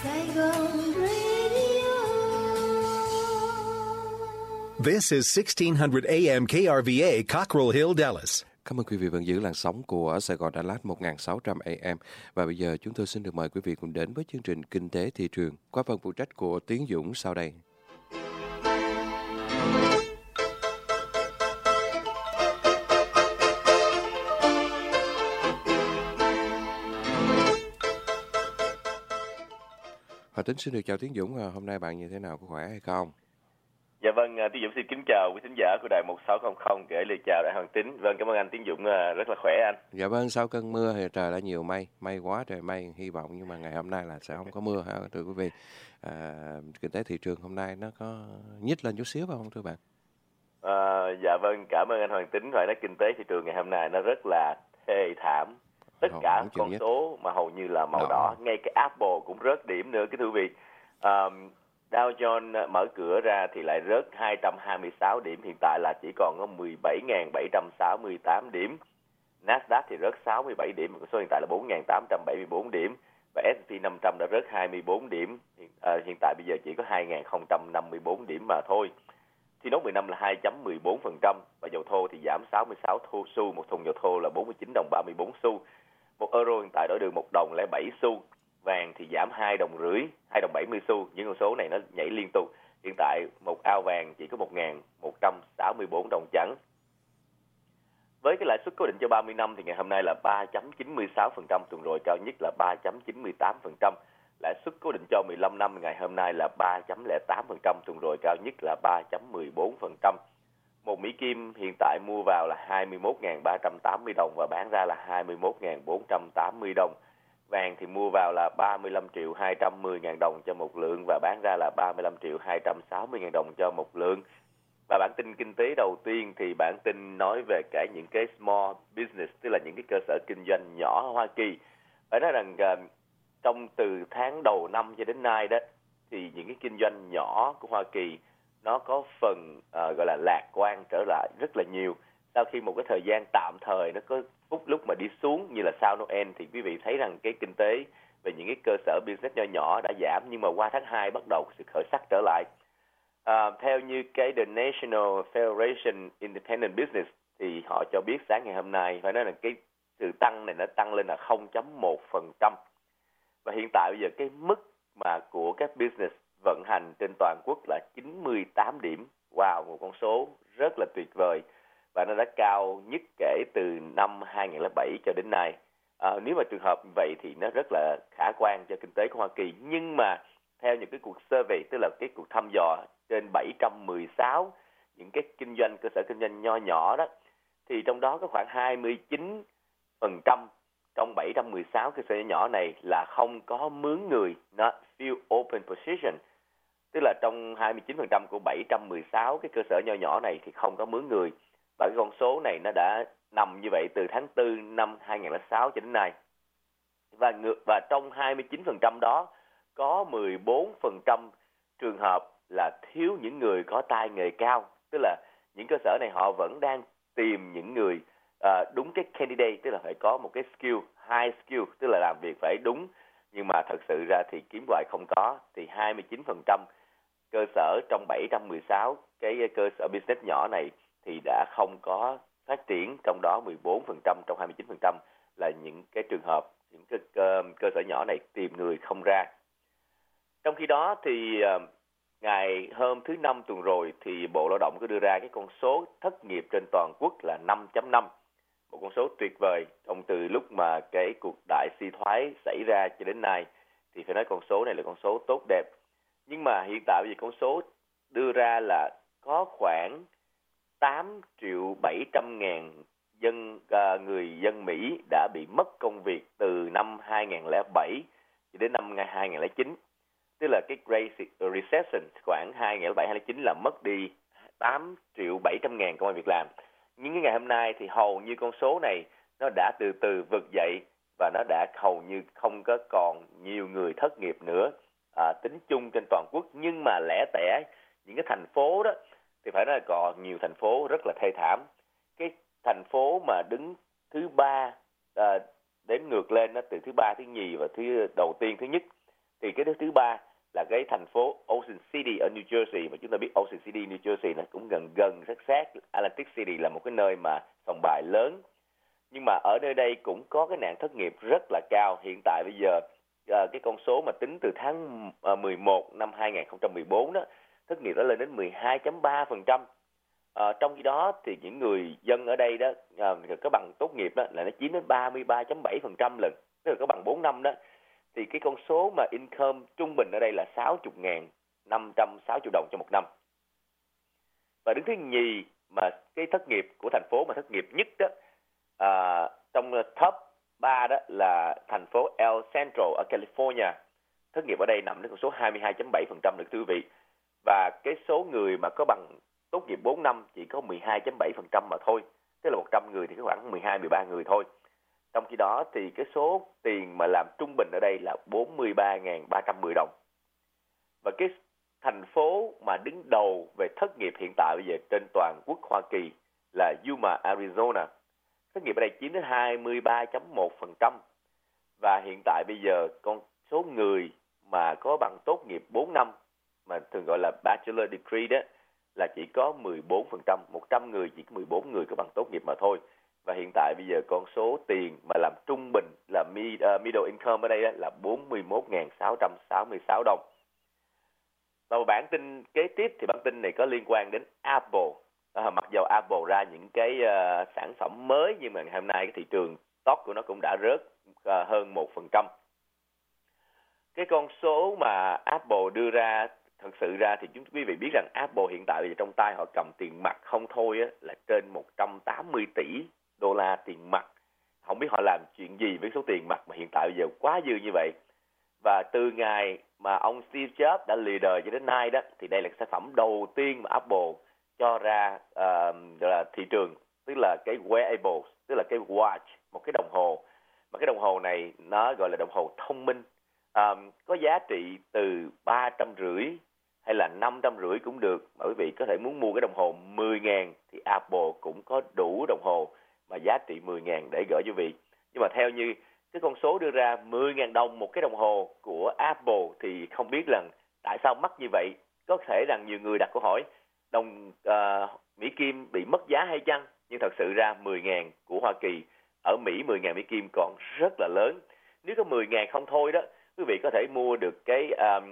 Saigon Radio. This is 1600 AM KRVA, Cockrell Hill, Dallas. Cảm ơn quý vị vẫn giữ làn sóng của Sài Gòn Đà Lạt 1600 AM. Và bây giờ chúng tôi xin được mời quý vị cùng đến với chương trình Kinh tế thị trường qua phần phụ trách của Tiến Dũng sau đây. Hòa Tính xin được chào Tiến Dũng. Hôm nay bạn như thế nào, có khỏe hay không? Dạ vâng, Tiến Dũng xin kính chào quý thính giả của đài 1600 gửi lời chào đại Hoàng Tính. Vâng, cảm ơn anh Tiến Dũng, rất là khỏe anh. Dạ vâng, sau cơn mưa thì trời đã nhiều mây quá trời mây, hy vọng nhưng mà ngày hôm nay là sẽ không có mưa hả thưa quý vị. Kinh tế thị trường hôm nay nó có nhích lên chút xíu phải không thưa bạn? Dạ vâng, cảm ơn anh Hoàng Tính. Phải nói kinh tế thị trường ngày hôm nay nó rất là thê thảm. Tất cả con số mà hầu như là màu đỏ, ngay cái Apple cũng rớt điểm nữa, cái thưa quý vị. Dow Jones mở cửa ra thì lại rớt 226 điểm, hiện tại là chỉ còn có 17.768 điểm. Nasdaq thì rớt 67 điểm, số hiện tại là 4.874 điểm. Và S&P 500 đã rớt 24 điểm, hiện tại bây giờ chỉ có 2.054 điểm mà thôi. Thì nốt 15 là 2.14%, và dầu thô thì giảm 66 xu, một thùng dầu thô là 49 đồng 34 xu. Một euro hiện tại đổi được 1 đồng 07 xu. Vàng thì giảm 2 đồng rưỡi, 2 đồng 70 xu. Những con số này nó nhảy liên tục. Hiện tại một ao vàng chỉ có 1.164 đồng chẵn. Với cái lãi suất cố định cho 30 năm thì ngày hôm nay là 3.96%, tuần rồi cao nhất là 3.98%. Lãi suất cố định cho 15 năm ngày hôm nay là 3.08%, tuần rồi cao nhất là 3.14%. Một Mỹ Kim hiện tại mua vào là 21.380 đồng và bán ra là 21.480 đồng. Vàng thì mua vào là 35.210.000 đồng cho một lượng và bán ra là 35.260.000 đồng cho một lượng. Và bản tin kinh tế đầu tiên thì bản tin nói về cả những cái small business, tức là những cái cơ sở kinh doanh nhỏ ở Hoa Kỳ. Phải nói rằng trong từ tháng đầu năm cho đến nay đó thì những cái kinh doanh nhỏ của Hoa Kỳ nó có phần gọi là lạc quan trở lại rất là nhiều. Sau khi một cái thời gian tạm thời nó có phút lúc mà đi xuống như là sau Noel thì quý vị thấy rằng cái kinh tế về những cái cơ sở business nhỏ nhỏ đã giảm, nhưng mà qua tháng 2 bắt đầu sự khởi sắc trở lại. Theo như cái The National Federation Independent Business thì họ cho biết sáng ngày hôm nay, phải nói là cái sự tăng này nó tăng lên là 0.1%. Và hiện tại bây giờ cái mức mà của các business vận hành trên toàn quốc là 98 điểm. Wow, một con số rất là tuyệt vời. Và nó đã cao nhất kể từ năm 2007 cho đến nay. Nếu mà trường hợp như vậy thì nó rất là khả quan cho kinh tế của Hoa Kỳ. Nhưng mà theo những cái cuộc survey, tức là cái cuộc thăm dò trên 716 những cái kinh doanh, cơ sở kinh doanh nho nhỏ đó, thì trong đó có khoảng 29% trong 716 cơ sở nhỏ này là không có mướn người, not fill open position. Tức là trong 29% của 716 cái cơ sở nho nhỏ này thì không có mướn người. Và cái con số này nó đã nằm như vậy từ tháng 4 năm 2006 cho đến nay. Và trong 29% đó có 14% trường hợp là thiếu những người có tay nghề cao. Tức là những cơ sở này họ vẫn đang tìm những người đúng cái candidate, tức là phải có một cái skill, high skill, tức là làm việc phải đúng. Nhưng mà thật sự ra thì kiếm hoài không có. Thì 29% cơ sở trong 716 cái cơ sở business nhỏ này thì đã không có phát triển, trong đó 14% trong 29% là những cái trường hợp, những cái cơ sở nhỏ này tìm người không ra. Trong khi đó thì ngày hôm thứ Năm tuần rồi thì Bộ Lao động có đưa ra cái con số thất nghiệp trên toàn quốc là 5.5, một con số tuyệt vời. Trong từ lúc mà cái cuộc đại suy thoái xảy ra cho đến nay thì phải nói con số này là con số tốt đẹp. Nhưng mà hiện tại bây giờ con số đưa ra là có khoảng 8.700.000 người dân Mỹ đã bị mất công việc từ năm 2007 đến năm 2009. Tức là cái Great Recession khoảng 2007-2009 là mất đi 8.700.000 công ăn việc làm. Nhưng cái ngày hôm nay thì hầu như con số này nó đã từ từ vực dậy và nó đã hầu như không có còn nhiều người thất nghiệp nữa tính chung trên toàn quốc. Nhưng mà lẻ tẻ những cái thành phố đó thì phải nói là còn nhiều thành phố rất là thê thảm. Cái thành phố mà đứng thứ ba đến ngược lên đó, từ thứ ba, thứ nhì và thứ đầu tiên, thứ nhất Thì cái thứ ba là cái thành phố Ocean City ở New Jersey, mà chúng ta biết Ocean City, New Jersey nó cũng gần sát Atlantic City, là một cái nơi mà sòng bài lớn. Nhưng mà ở nơi đây cũng có cái nạn thất nghiệp rất là cao. Hiện tại bây giờ cái con số mà tính từ tháng 11 năm 2014 đó, thất nghiệp đã lên đến 12.3%. Trong khi đó thì những người dân ở đây đó có bằng tốt nghiệp đó là nó chiếm đến 33.7% lần, tức là có bằng 4 năm đó. Thì cái con số mà income trung bình ở đây là 60.560 đồng cho một năm. Và đứng thứ nhì mà cái thất nghiệp của thành phố mà thất nghiệp nhất đó, trong top 3 đó là thành phố El Centro ở California. Thất nghiệp ở đây nằm đến con số 22.7% được thưa quý vị. Và cái số người mà có bằng tốt nghiệp 4 năm chỉ có 12.7% mà thôi. Tức là 100 người thì có khoảng 12-13 người thôi. Trong khi đó thì cái số tiền mà làm trung bình ở đây là 43.310 đồng. Và cái thành phố mà đứng đầu về thất nghiệp hiện tại bây giờ trên toàn quốc Hoa Kỳ là Yuma, Arizona. Thất nghiệp ở đây chiếm đến 23.1%. Và hiện tại bây giờ con số người mà có bằng tốt nghiệp 4 năm mà thường gọi là bachelor degree đó là chỉ có 14%, 100 người chỉ có 14 người có bằng tốt nghiệp mà thôi. Và hiện tại bây giờ con số tiền mà làm trung bình là middle income ở đây là 41.666 đồng. Và một bản tin kế tiếp thì bản tin này có liên quan đến Apple. Mặc dù Apple ra những cái sản phẩm mới, nhưng mà ngày hôm nay cái thị trường stock của nó cũng đã rớt hơn 1%. Cái con số mà Apple đưa ra, thật sự ra thì quý vị biết rằng Apple hiện tại bây giờ trong tay họ cầm tiền mặt không thôi á, là trên 180 tỷ đô la tiền mặt. Không biết họ làm chuyện gì với số tiền mặt mà hiện tại bây giờ quá dư như vậy. Và từ ngày mà ông Steve Jobs đã lìa đời cho đến nay đó, thì đây là cái sản phẩm đầu tiên mà Apple cho ra là thị trường, tức là cái wearable, tức là cái watch, một cái đồng hồ. Mà cái đồng hồ này nó gọi là đồng hồ thông minh, có giá trị từ 350 hay là 550 cũng được. Mà quý vị có thể muốn mua cái đồng hồ 10.000 thì Apple cũng có đủ đồng hồ mà giá trị 10.000 để gửi cho quý vị. Nhưng mà theo như cái con số đưa ra 10.000 đồng một cái đồng hồ của Apple thì không biết rằng tại sao mắc như vậy. Có thể rằng nhiều người đặt câu hỏi đồng Mỹ Kim bị mất giá hay chăng? Nhưng thật sự ra 10.000 của Hoa Kỳ ở Mỹ, 10.000 Mỹ Kim còn rất là lớn. Nếu có 10.000 không thôi đó, quý vị có thể mua được cái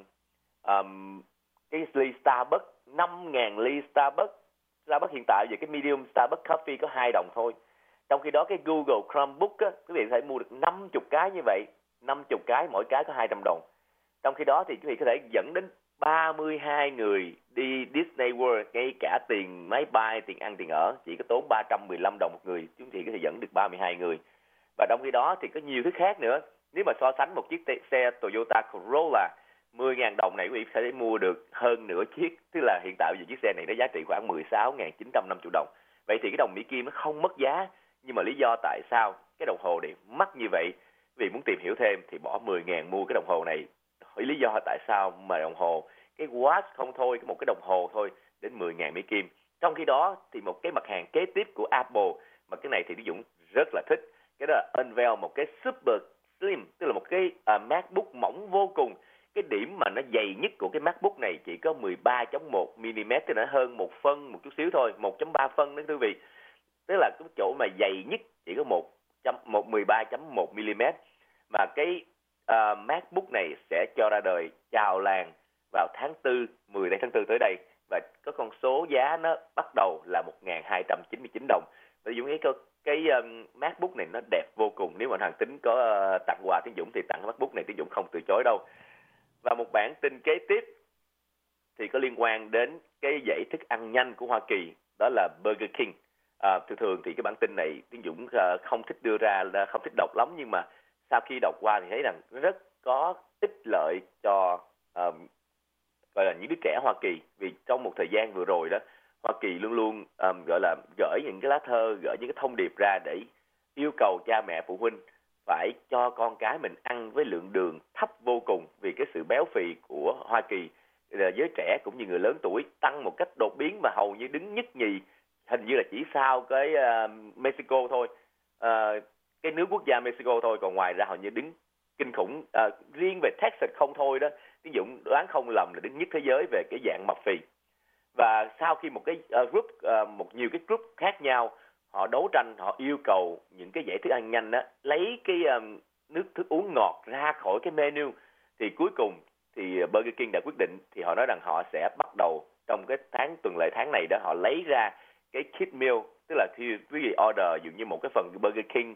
ly Starbucks, 5.000 ly Starbucks. Starbucks hiện tại giờ cái medium Starbucks coffee có 2 đồng thôi. Trong khi đó cái Google Chromebook á, quý vị có thể mua được 50 cái như vậy, 50 cái, mỗi cái có 200 đồng. Trong khi đó thì quý vị có thể dẫn đến 32 người đi Disney World, ngay cả tiền máy bay, tiền ăn, tiền ở chỉ có tốn 315 đồng một người, chúng thì có thể dẫn được 32 người. Và trong khi đó thì có nhiều thứ khác nữa. Nếu mà so sánh một chiếc xe Toyota Corolla 10.000 đồng này, quý vị sẽ mua được hơn nửa chiếc. Tức là hiện tại bây giờ chiếc xe này nó giá trị khoảng 16.950 đồng. Vậy thì cái đồng Mỹ Kim nó không mất giá. Nhưng mà lý do tại sao cái đồng hồ này mắc như vậy, vì muốn tìm hiểu thêm thì bỏ 10.000 mua cái đồng hồ này. Hỏi lý do tại sao mà đồng hồ, cái watch không thôi, một cái đồng hồ thôi đến 10.000 Mỹ Kim. Trong khi đó thì một cái mặt hàng kế tiếp của Apple, mà cái này thì Đức Dũng rất là thích, cái đó là unveil một cái super slim, tức là một cái MacBook mỏng vô cùng. Cái điểm mà nó dày nhất của cái MacBook này chỉ có 13.1 mm, tức là hơn 1 phân một chút xíu thôi, 1.3 phân đó quý vị. Tức là cái chỗ mà dày nhất chỉ có 13.1 mm. Mà cái MacBook này sẽ cho ra đời chào làng vào tháng 4, 10 tháng 4 tới đây. Và có con số giá nó bắt đầu là 1.299 đồng. Tôi dùng cái MacBook này nó đẹp vô cùng. Nếu mà Hoàng Tính có tặng quà Tiến Dũng thì tặng MacBook này Tiến Dũng không từ chối đâu. Và một bản tin kế tiếp thì có liên quan đến cái dãy thức ăn nhanh của Hoa Kỳ, đó là Burger King. Thường thì cái bản tin này Tiến Dũng không thích đưa ra, không thích đọc lắm, nhưng mà sau khi đọc qua thì thấy rằng rất có ích lợi cho gọi là những đứa trẻ Hoa Kỳ. Vì trong một thời gian vừa rồi đó, Hoa Kỳ luôn luôn gọi là gửi những cái lá thơ, gửi những cái thông điệp ra để yêu cầu cha mẹ phụ huynh phải cho con cái mình ăn với lượng đường thấp vô cùng, vì cái sự béo phì của Hoa Kỳ giới trẻ cũng như người lớn tuổi tăng một cách đột biến mà hầu như đứng nhất nhì, hình như là chỉ sau cái Mexico thôi, cái nước quốc gia Mexico thôi, còn ngoài ra hầu như đứng kinh khủng. Riêng về Texas không thôi đó, Tiến Dũng đoán không lầm là đứng nhất thế giới về cái dạng mập phì. Và sau khi một cái nhiều cái group khác nhau họ đấu tranh, họ yêu cầu những cái dãy thức ăn nhanh đó lấy cái thức uống ngọt ra khỏi cái menu, thì cuối cùng thì Burger King đã quyết định, thì họ nói rằng họ sẽ bắt đầu trong cái tuần lễ tháng này đó, họ lấy ra cái kid meal, tức là khi quý vị order dường như một cái phần Burger King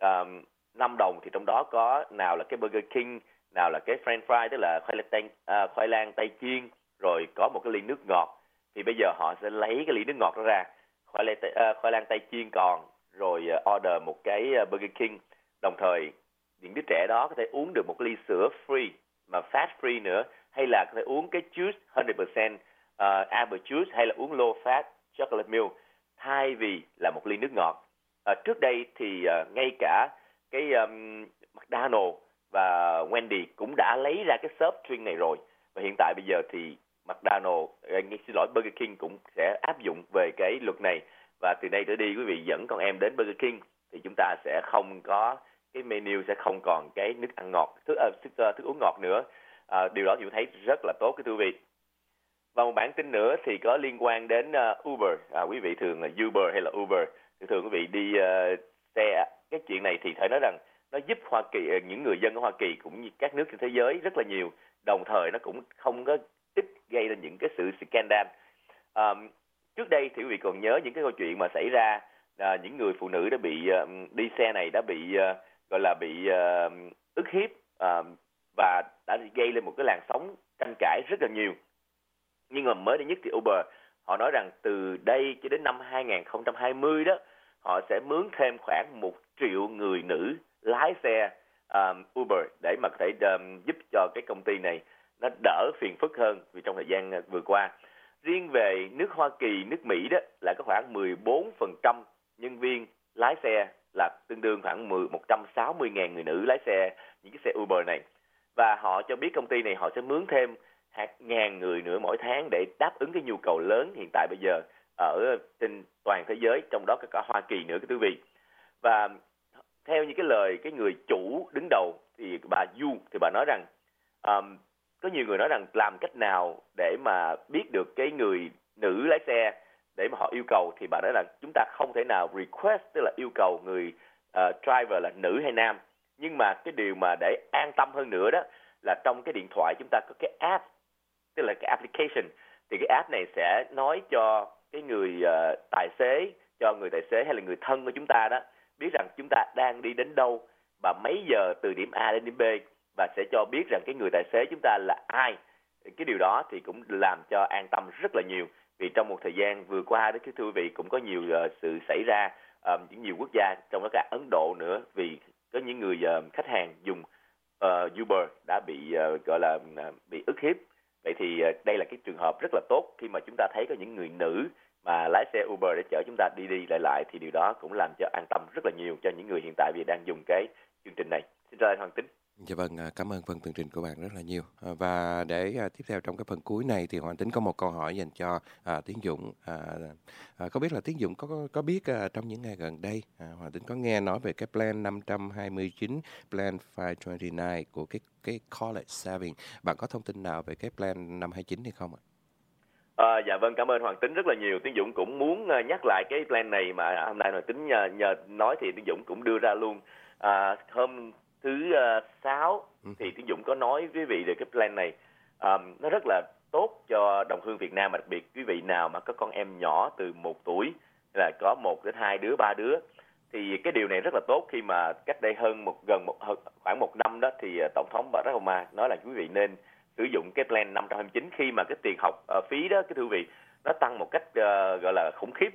5 đồng thì trong đó có nào là cái Burger King, nào là cái French fry tức là khoai lang tây chiên, rồi có một cái ly nước ngọt. Thì bây giờ họ sẽ lấy cái ly nước ngọt đó ra, khoai lang tây chiên còn, rồi order một cái Burger King. Đồng thời những đứa trẻ đó có thể uống được một ly sữa free mà fat free nữa, hay là có thể uống cái juice 100% apple juice, hay là uống low fat chocolate milk thay vì là một ly nước ngọt. Trước đây thì ngay cả cái McDonald's và Wendy cũng đã lấy ra cái soft drink này rồi, và hiện tại bây giờ thì Burger King cũng sẽ áp dụng về cái luật này. Và từ nay trở đi quý vị dẫn con em đến Burger King thì chúng ta sẽ không có cái menu, sẽ không còn cái nước ăn ngọt, thức uống ngọt nữa. Điều đó chúng thấy rất là tốt quý vị. Và một bản tin nữa thì có liên quan đến Uber. Quý vị thường là Uber hay là Uber, thường quý vị đi xe. Cái chuyện này thì phải nói rằng nó giúp Hoa Kỳ, những người dân ở Hoa Kỳ cũng như các nước trên thế giới rất là nhiều. Đồng thời nó cũng không có ít gây ra những cái sự scandal. Trước đây thì quý vị còn nhớ những cái câu chuyện mà xảy ra, những người phụ nữ đã bị đi xe này đã bị gọi là bị ức hiếp, và đã gây lên một cái làn sóng tranh cãi rất là nhiều. Nhưng mà mới đây nhất thì Uber họ nói rằng từ đây cho đến năm 2020 đó, họ sẽ mướn thêm khoảng 1 triệu người nữ lái xe Uber để mà có thể giúp cho cái công ty này nó đỡ phiền phức hơn. Vì trong thời gian vừa qua, riêng về nước Hoa Kỳ, nước Mỹ đó là có khoảng 14% nhân viên lái xe, là tương đương khoảng 160.000 người nữ lái xe những cái xe Uber này. Và họ cho biết công ty này họ sẽ mướn thêm hàng ngàn người nữa mỗi tháng để đáp ứng cái nhu cầu lớn hiện tại bây giờ ở trên toàn thế giới, trong đó có cả Hoa Kỳ nữa quý vị. Và theo như cái lời cái người chủ đứng đầu thì bà Yu thì bà nói rằng có nhiều người nói rằng làm cách nào để mà biết được cái người nữ lái xe để mà họ yêu cầu, thì bà nói là chúng ta không thể nào request, tức là yêu cầu người driver là nữ hay nam. Nhưng mà cái điều mà để an tâm hơn nữa đó là trong cái điện thoại chúng ta có cái app, tức là cái application, thì cái app này sẽ nói cho cái người tài xế, cho người tài xế hay là người thân của chúng ta đó biết rằng chúng ta đang đi đến đâu và mấy giờ từ điểm A đến điểm B, và sẽ cho biết rằng cái người tài xế chúng ta là ai. Cái điều đó thì cũng làm cho an tâm rất là nhiều, vì trong một thời gian vừa qua đó thưa quý vị cũng có nhiều sự xảy ra những nhiều quốc gia, trong đó cả Ấn Độ nữa, vì có những người khách hàng dùng Uber đã bị gọi là bị ức hiếp. Vậy thì đây là cái trường hợp rất là tốt khi mà chúng ta thấy có những người nữ mà lái xe Uber để chở chúng ta đi lại, thì điều đó cũng làm cho an tâm rất là nhiều cho những người hiện tại vì đang dùng cái chương trình này. Xin chào anh Hoàng Tính. Dạ vâng, cảm ơn phần tường trình của bạn rất là nhiều. Và để tiếp theo trong cái phần cuối này thì Hoàng Tính có một câu hỏi dành cho Tiến Dũng. Không biết là Tiến Dũng có biết trong những ngày gần đây Hoàng Tính có nghe nói về cái plan 529, plan 529 của cái College Saving. Bạn có thông tin nào về cái plan 529 hay không ạ? Dạ vâng, cảm ơn Hoàng Tính rất là nhiều. Tiến Dũng cũng muốn nhắc lại cái plan này mà hôm nay Hoàng Tính nhờ nói thì Tiến Dũng cũng đưa ra luôn. Hôm thứ 6 thì Tiến Dũng có nói với quý vị về cái plan này. Nó rất là tốt cho đồng hương Việt Nam, đặc biệt quý vị nào mà có con em nhỏ từ 1 tuổi, là có 1 đến 2 đứa, 3 đứa. Thì cái điều này rất là tốt khi mà cách đây khoảng 1 năm đó thì Tổng thống Barack Obama nói là quý vị nên sử dụng cái plan 529 khi mà cái tiền học phí đó, cái thưa quý vị, nó tăng một cách gọi là khủng khiếp,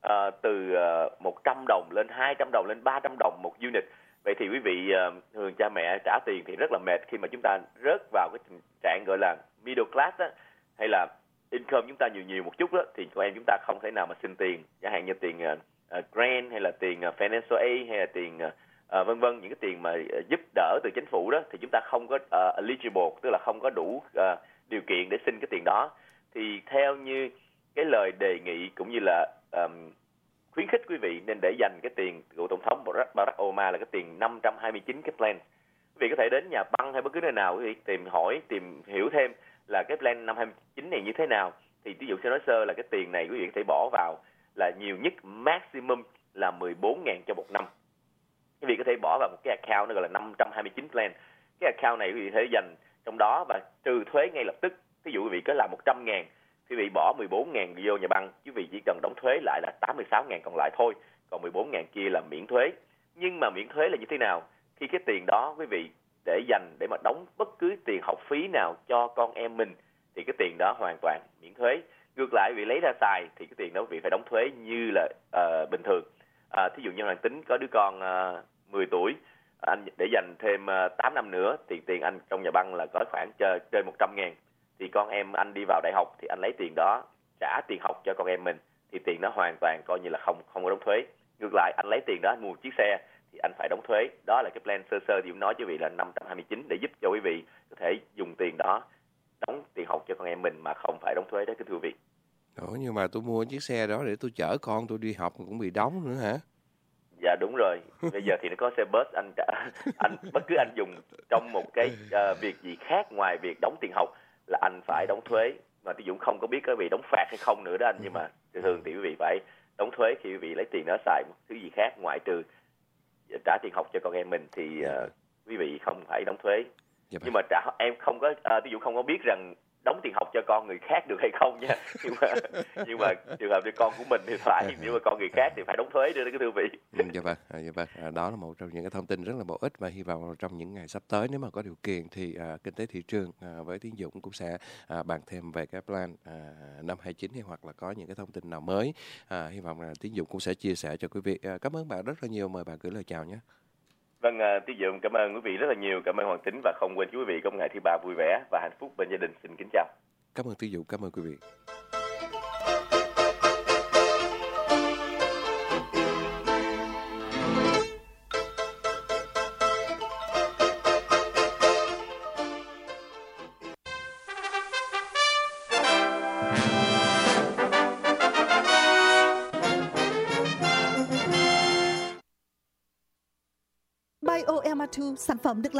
từ 100 đồng lên 200 đồng lên 300 đồng một unit. Vậy thì quý vị thường cha mẹ trả tiền thì rất là mệt khi mà chúng ta rớt vào cái tình trạng gọi là middle class đó, hay là income chúng ta nhiều một chút đó, thì con em chúng ta không thể nào mà xin tiền, chẳng hạn như tiền grant hay là tiền financial aid hay là tiền vân vân, những cái tiền mà giúp đỡ từ chính phủ đó, thì chúng ta không có eligible, tức là không có đủ điều kiện để xin cái tiền đó. Thì theo như cái lời đề nghị cũng như là khuyến khích quý vị nên để dành cái tiền của Tổng thống Barack Obama là cái tiền 529 cái plan. Quý vị có thể đến nhà băng hay bất cứ nơi nào quý vị tìm hỏi, tìm hiểu thêm là cái plan năm 29 này như thế nào. Thì ví dụ sẽ nói sơ là cái tiền này quý vị có thể bỏ vào là nhiều nhất maximum là 14.000 cho một năm. Quý vị có thể bỏ vào một cái account nó gọi là 529 plan. Cái account này quý vị có thể dành trong đó và trừ thuế ngay lập tức. Ví dụ quý vị có làm 100.000, quý vị bỏ 14.000 vô nhà băng, quý vị chỉ cần đóng thuế lại là 86.000 còn lại thôi. Còn 14.000 kia là miễn thuế. Nhưng mà miễn thuế là như thế nào? Khi cái tiền đó quý vị để dành để mà đóng bất cứ tiền học phí nào cho con em mình thì cái tiền đó hoàn toàn miễn thuế. Ngược lại quý vị lấy ra xài thì cái tiền đó quý vị phải đóng thuế như là bình thường. Thí dụ như Hoàng Tính có đứa con 10 tuổi, anh để dành thêm 8 năm nữa thì tiền anh trong nhà băng là có khoảng trên 100.000. Thì con em anh đi vào đại học thì anh lấy tiền đó trả tiền học cho con em mình thì tiền đó hoàn toàn coi như là không có đóng thuế. Ngược lại anh lấy tiền đó anh mua một chiếc xe thì anh phải đóng thuế. Đó là cái plan sơ sơ thì nói cho quý vị là 529 để giúp cho quý vị có thể dùng tiền đó đóng tiền học cho con em mình mà không phải đóng thuế đó, thưa quý vị. Ủa, nhưng mà tôi mua chiếc xe đó để tôi chở con tôi đi học cũng bị đóng nữa hả? Dạ đúng rồi. Bây giờ thì nó có xe bus, anh bất cứ anh dùng trong một cái việc gì khác ngoài việc đóng tiền học là anh phải đóng thuế. Mà Tí Dũng không có biết quý vị đóng phạt hay không nữa đó anh, nhưng mà thường thì quý vị phải đóng thuế khi quý vị lấy tiền đó xài một thứ gì khác ngoại trừ trả tiền học cho con em mình thì quý vị không phải đóng thuế. Nhưng mà em không có Tí Dũng không có biết rằng đóng tiền học cho con người khác được hay không nha. Nhưng mà trường hợp cho con của mình thì phải, nhưng mà con người khác thì phải đóng thuế nữa đó thưa quý vị. Dạ vâng. Đó là một trong những cái thông tin rất là bổ ích và hy vọng trong những ngày sắp tới nếu mà có điều kiện thì kinh tế thị trường với Tiến Dũng cũng sẽ bàn thêm về cái plan năm 29 hay hoặc là có những cái thông tin nào mới. Hy vọng là Tiến Dũng cũng sẽ chia sẻ cho quý vị. Cảm ơn bạn rất là nhiều, mời bạn gửi lời chào nhé. Vâng, Tí Dũng cảm ơn quý vị rất là nhiều, cảm ơn Hoàng Tính và không quên quý vị có một ngày thứ ba vui vẻ và hạnh phúc bên gia đình. Xin kính chào. Cảm ơn Tiến Dũng, cảm ơn quý vị. Bioema2, sản phẩm được